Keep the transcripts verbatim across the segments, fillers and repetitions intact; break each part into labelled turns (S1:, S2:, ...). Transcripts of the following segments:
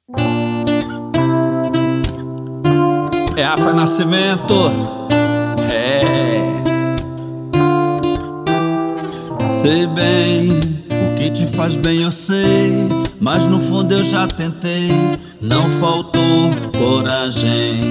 S1: É Afra Nascimento. É. Sei bem o que te faz bem, eu sei, mas no fundo eu já tentei, não faltou coragem.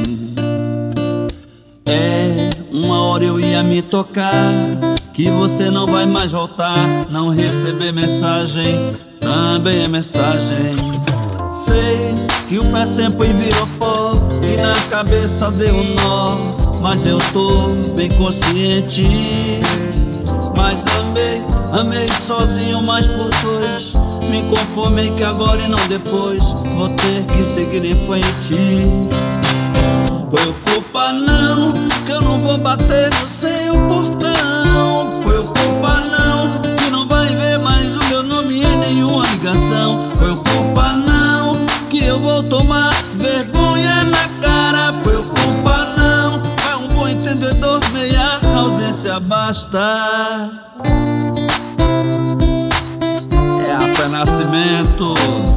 S1: É, uma hora eu ia me tocar que você não vai mais voltar. Não receber mensagem também é mensagem. Sei que o pé sempre virou pó e na cabeça deu um nó, mas eu tô bem consciente. Mas amei, amei sozinho, mas por dois. Me conformei que agora e não depois, vou ter que seguir em frente. Preocupa não, que eu não vou bater no seu portão. Preocupa não, que não vai ver mais o meu nome em nenhuma ligação. Preocupa não, que eu vou tomar vergonha na cara. Preocupa não, é um bom entendedor, meia ausência basta. É Afra Nascimento.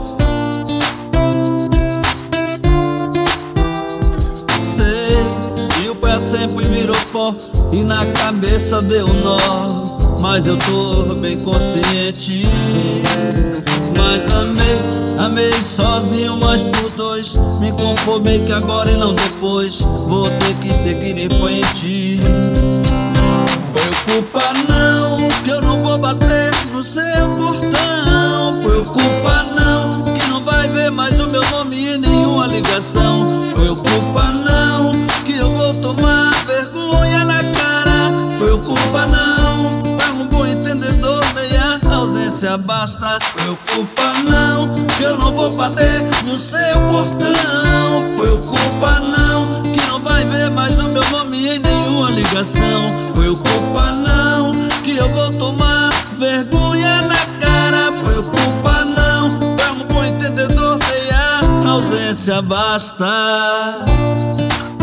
S1: Sei, e o pé sempre virou pó e na cabeça deu um nó, mas eu tô bem consciente. Mas amei, amei sozinho, mas por dois. Me conformei que agora e não depois, vou ter que seguir em frente. Preocupa não, que eu não vou bater no seu portão. Preocupa não, que não vai ver mais o meu nome em nenhuma ligação. Preocupa não, que eu vou tomar vergonha na cara. Preocupa não, é um bom entendedor, meia ausência basta. Preocupa não, que eu não vou bater no seu portão. Preocupa não, que não vai ver mais o meu nome em nenhuma ligação. Preocupa não, que eu vou tomar vergonha na cara. Preocupa não, é um bom entendedor, meia ausência basta.